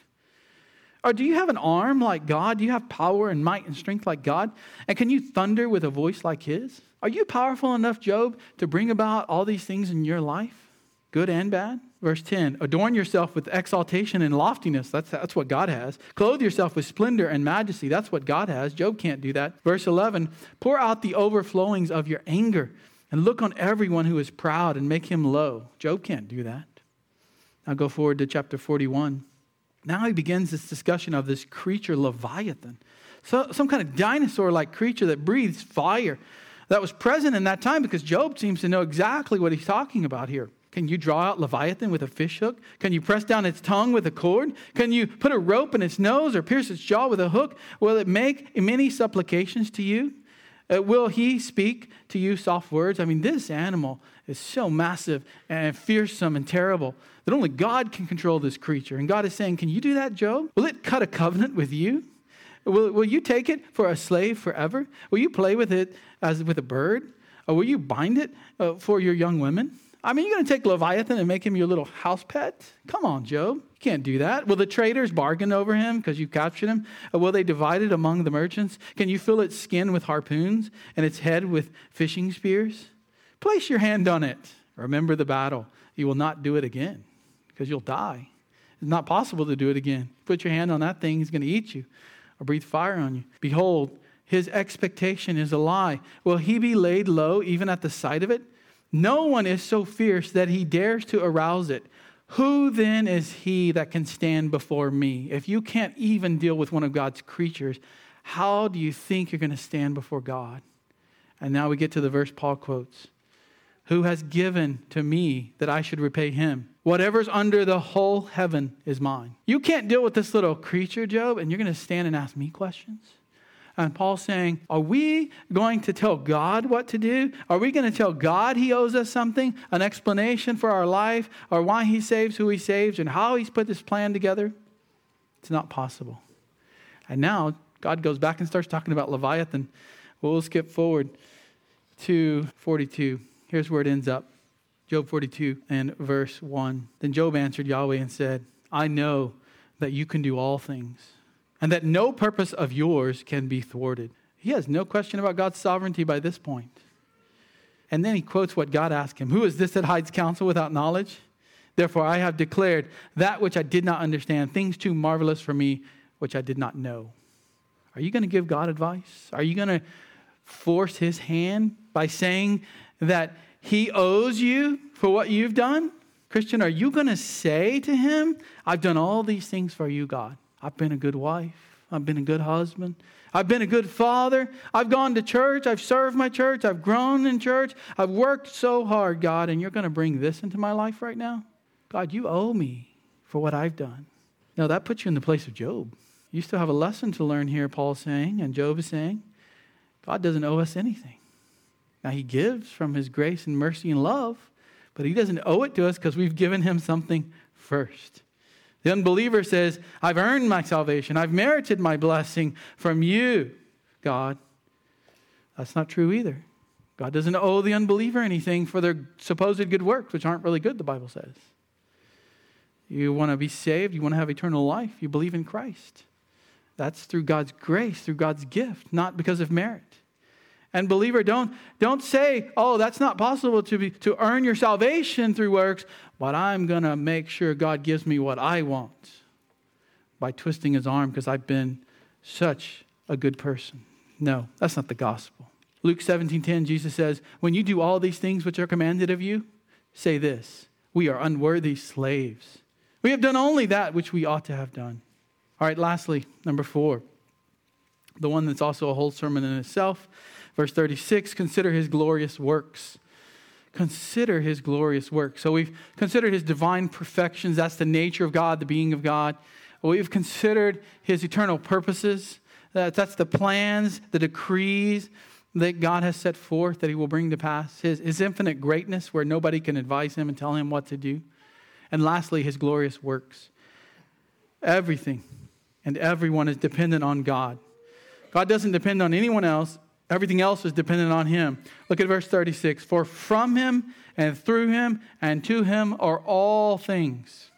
Or do you have an arm like God? Do you have power and might and strength like God? And can you thunder with a voice like his? Are you powerful enough, Job, to bring about all these things in your life, good and bad? Verse 10, adorn yourself with exaltation and loftiness. That's what God has. Clothe yourself with splendor and majesty. That's what God has. Job can't do that. Verse 11, pour out the overflowings of your anger and look on everyone who is proud and make him low. Job can't do that. Now go forward to chapter 41. Now he begins this discussion of this creature, Leviathan. So some kind of dinosaur-like creature that breathes fire that was present in that time, because Job seems to know exactly what he's talking about here. Can you draw out Leviathan with a fish hook? Can you press down its tongue with a cord? Can you put a rope in its nose or pierce its jaw with a hook? Will it make many supplications to you? Will he speak to you soft words? I mean, this animal is so massive and fearsome and terrible that only God can control this creature. And God is saying, can you do that, Job? Will it cut a covenant with you? Will you take it for a slave forever? Will you play with it as with a bird? Or will you bind it for your young women? I mean, you're going to take Leviathan and make him your little house pet? Come on, Job. You can't do that. Will the traders bargain over him because you captured him? Or will they divide it among the merchants? Can you fill its skin with harpoons and its head with fishing spears? Place your hand on it. Remember the battle. You will not do it again because you'll die. It's not possible to do it again. Put your hand on that thing, he's going to eat you or breathe fire on you. Behold, his expectation is a lie. Will he be laid low even at the sight of it? No one is so fierce that he dares to arouse it. Who then is he that can stand before me? If you can't even deal with one of God's creatures, how do you think you're going to stand before God? And now we get to the verse Paul quotes. Who has given to me that I should repay him? Whatever's under the whole heaven is mine. You can't deal with this little creature, Job, and you're going to stand and ask me questions? And Paul's saying, are we going to tell God what to do? Are we going to tell God he owes us something, an explanation for our life, or why he saves who he saves, and how he's put this plan together? It's not possible. And now God goes back and starts talking about Leviathan. Well, we'll skip forward to 42. Here's where it ends up. Job 42 and verse 1. Then Job answered Yahweh and said, I know that you can do all things, and that no purpose of yours can be thwarted. He has no question about God's sovereignty by this point. And then he quotes what God asked him. Who is this that hides counsel without knowledge? Therefore I have declared that which I did not understand, things too marvelous for me, which I did not know. Are you going to give God advice? Are you going to force his hand by saying that he owes you for what you've done? Christian, are you going to say to him, I've done all these things for you, God. I've been a good wife. I've been a good husband. I've been a good father. I've gone to church. I've served my church. I've grown in church. I've worked so hard, God, and you're going to bring this into my life right now? God, you owe me for what I've done. Now, that puts you in the place of Job. You still have a lesson to learn here, Paul's saying, and Job is saying. God doesn't owe us anything. Now, he gives from his grace and mercy and love, but he doesn't owe it to us because we've given him something first. The unbeliever says, I've earned my salvation. I've merited my blessing from you, God. That's not true either. God doesn't owe the unbeliever anything for their supposed good works, which aren't really good, the Bible says. You want to be saved, you want to have eternal life, you believe in Christ. That's through God's grace, through God's gift, not because of merit. And believer, don't say, oh, that's not possible to earn your salvation through works, but I'm going to make sure God gives me what I want by twisting his arm because I've been such a good person. No, that's not the gospel. Luke 17:10, Jesus says, when you do all these things which are commanded of you, say this, we are unworthy slaves. We have done only that which we ought to have done. All right, lastly, number 4, the one that's also a whole sermon in itself. Verse 36, consider his glorious works. Consider his glorious works. So we've considered his divine perfections. That's the nature of God, the being of God. We've considered his eternal purposes. That's the plans, the decrees that God has set forth that he will bring to pass. His infinite greatness where nobody can advise him and tell him what to do. And lastly, his glorious works. Everything and everyone is dependent on God. God doesn't depend on anyone else. Everything else is dependent on him. Look at verse 36. For from him and through him and to him are all things.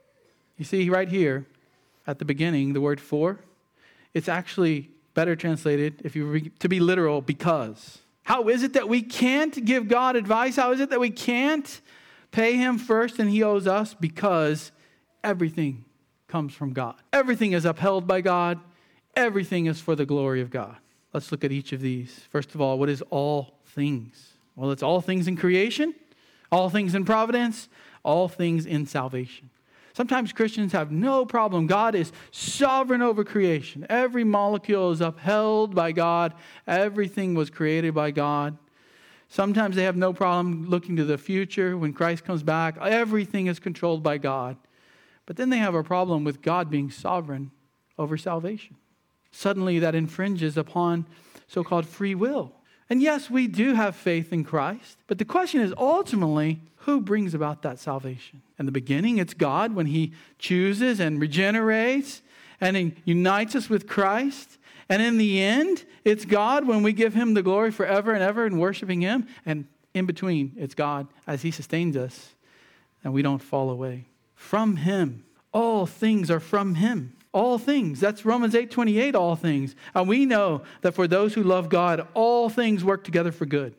You see right here at the beginning, the word for, it's actually better translated, if you to be literal, because. How is it that we can't give God advice? How is it that we can't pay him first and he owes us? Because everything comes from God. Everything is upheld by God. Everything is for the glory of God. Let's look at each of these. First of all, what is all things? Well, it's all things in creation, all things in providence, all things in salvation. Sometimes Christians have no problem. God is sovereign over creation. Every molecule is upheld by God. Everything was created by God. Sometimes they have no problem looking to the future when Christ comes back. Everything is controlled by God. But then they have a problem with God being sovereign over salvation. Suddenly that infringes upon so-called free will. And yes, we do have faith in Christ. But the question is ultimately, who brings about that salvation? In the beginning, it's God when he chooses and regenerates and he unites us with Christ. And in the end, it's God when we give him the glory forever and ever and worshiping him. And in between, it's God as he sustains us and we don't fall away. From him, all things are from him. All things. That's Romans 8:28, all things. And we know that for those who love God, all things work together for good.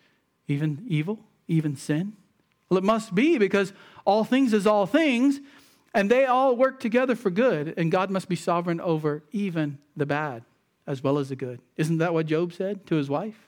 Even evil, even sin. Well, it must be because all things is all things, and they all work together for good. And God must be sovereign over even the bad as well as the good. Isn't that what Job said to his wife?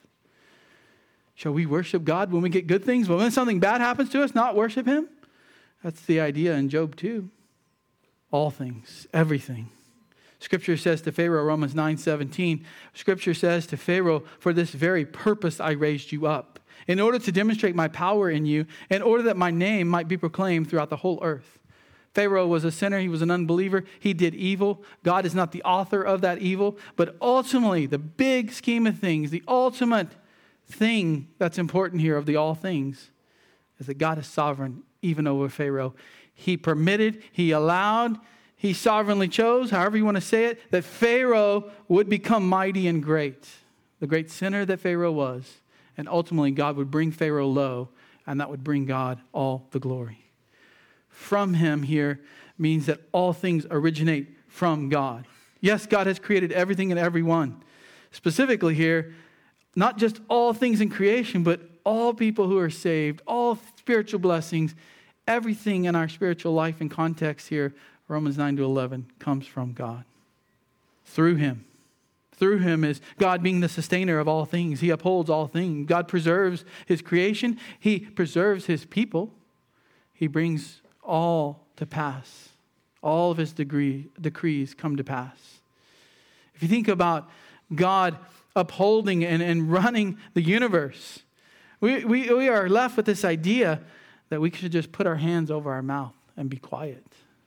Shall we worship God when we get good things? But when something bad happens to us, not worship him? That's the idea in Job 2. All things, everything. Scripture says to Pharaoh, Romans 9:17, Scripture says to Pharaoh, for this very purpose I raised you up, in order to demonstrate my power in you, in order that my name might be proclaimed throughout the whole earth. Pharaoh was a sinner. He was an unbeliever. He did evil. God is not the author of that evil. But ultimately, the big scheme of things, the ultimate thing that's important here of the all things, is that God is sovereign even over Pharaoh. He permitted, he allowed, he sovereignly chose, however you want to say it, that Pharaoh would become mighty and great. The great sinner that Pharaoh was. And ultimately, God would bring Pharaoh low, and that would bring God all the glory. From him here means that all things originate from God. Yes, God has created everything and everyone. Specifically here, not just all things in creation, but all people who are saved, all spiritual blessings. Everything in our spiritual life and context here, Romans 9-11, comes from God. Through him. Through him is God being the sustainer of all things. He upholds all things. God preserves his creation. He preserves his people. He brings all to pass. All of his decrees come to pass. If you think about God upholding and running the universe, we are left with this idea that we should just put our hands over our mouth and be quiet.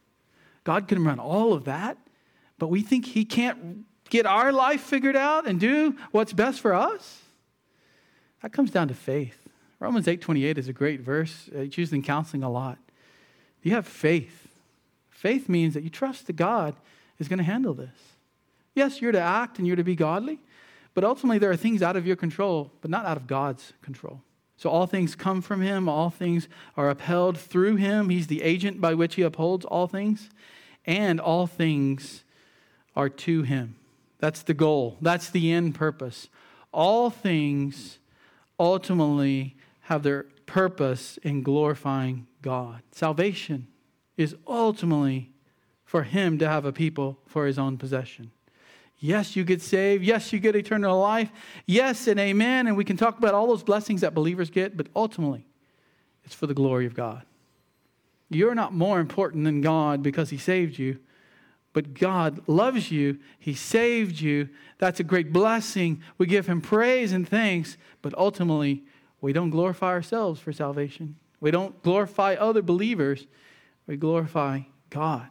God can run all of that, but we think he can't get our life figured out and do what's best for us? That comes down to faith. Romans 8:28 is a great verse. It's used in counseling a lot. You have faith. Faith means that you trust that God is going to handle this. Yes, you're to act and you're to be godly, but ultimately there are things out of your control, but not out of God's control. So all things come from him. All things are upheld through him. He's the agent by which he upholds all things. And all things are to him. That's the goal. That's the end purpose. All things ultimately have their purpose in glorifying God. Salvation is ultimately for him to have a people for his own possession. Yes, you get saved. Yes, you get eternal life. Yes, and amen. And we can talk about all those blessings that believers get, but ultimately, it's for the glory of God. You're not more important than God because he saved you, but God loves you. He saved you. That's a great blessing. We give him praise and thanks, but ultimately, we don't glorify ourselves for salvation. We don't glorify other believers. We glorify God.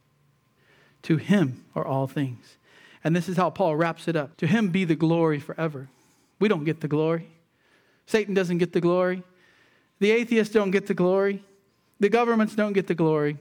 To him are all things. And this is how Paul wraps it up. To him be the glory forever. We don't get the glory. Satan doesn't get the glory. The atheists don't get the glory. The governments don't get the glory.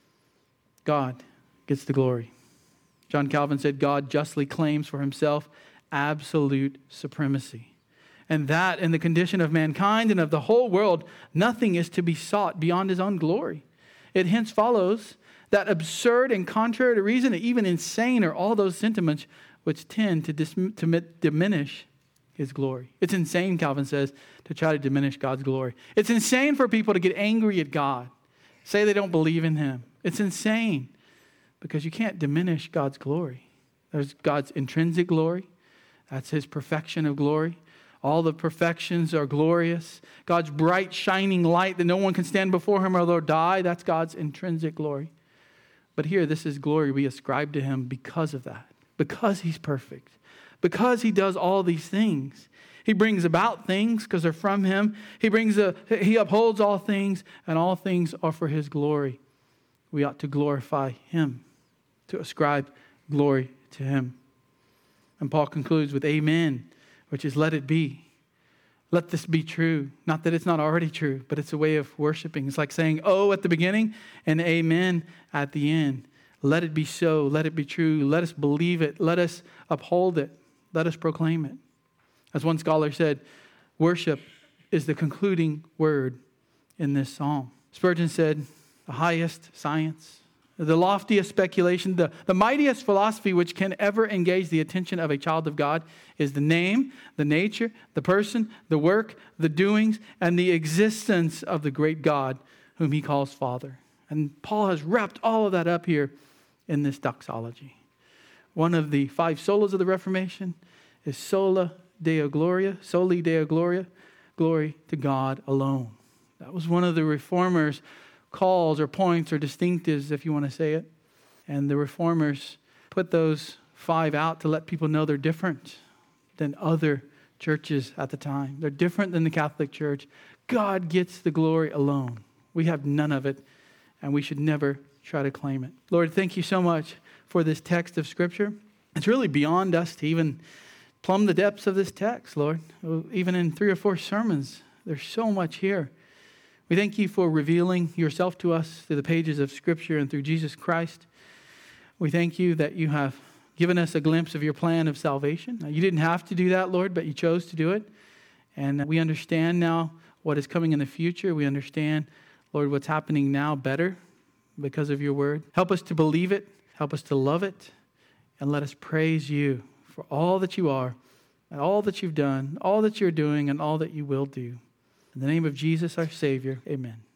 God gets the glory. John Calvin said, God justly claims for himself absolute supremacy. And that in the condition of mankind and of the whole world, nothing is to be sought beyond his own glory. It hence follows that absurd and contrary to reason, and even insane, are all those sentiments which tend to diminish his glory. It's insane, Calvin says, to try to diminish God's glory. It's insane for people to get angry at God, say they don't believe in him. It's insane because you can't diminish God's glory. There's God's intrinsic glory. That's his perfection of glory. All the perfections are glorious. God's bright, shining light that no one can stand before him or they'll die. That's God's intrinsic glory. But here, this is glory we ascribe to him because of that. Because he's perfect. Because he does all these things. He brings about things because they're from him. He upholds all things, and all things are for his glory. We ought to glorify him, to ascribe glory to him. And Paul concludes with amen, which is let it be. Let this be true. Not that it's not already true, but it's a way of worshiping. It's like saying, oh, at the beginning and amen at the end. Let it be so. Let it be true. Let us believe it. Let us uphold it. Let us proclaim it. As one scholar said, worship is the concluding word in this psalm. Spurgeon said, the highest science, the loftiest speculation, the mightiest philosophy which can ever engage the attention of a child of God is the name, the nature, the person, the work, the doings, and the existence of the great God whom he calls Father. And Paul has wrapped all of that up here in this doxology. One of the 5 solas of the Reformation is sola Deo Gloria, soli Deo Gloria, glory to God alone. That was one of the Reformers' calls or points or distinctives, if you want to say it. And the Reformers put those 5 out to let people know they're different than other churches at the time. They're different than the Catholic Church. God gets the glory alone. We have none of it, and we should never try to claim it. Lord, thank you so much for this text of Scripture. It's really beyond us to even plumb the depths of this text, Lord. Even in 3 or 4 sermons, there's so much here. We thank you for revealing yourself to us through the pages of Scripture and through Jesus Christ. We thank you that you have given us a glimpse of your plan of salvation. You didn't have to do that, Lord, but you chose to do it. And we understand now what is coming in the future. We understand, Lord, what's happening now better because of your word. Help us to believe it. Help us to love it. And let us praise you for all that you are and all that you've done, all that you're doing, and all that you will do. In the name of Jesus, our Savior, amen.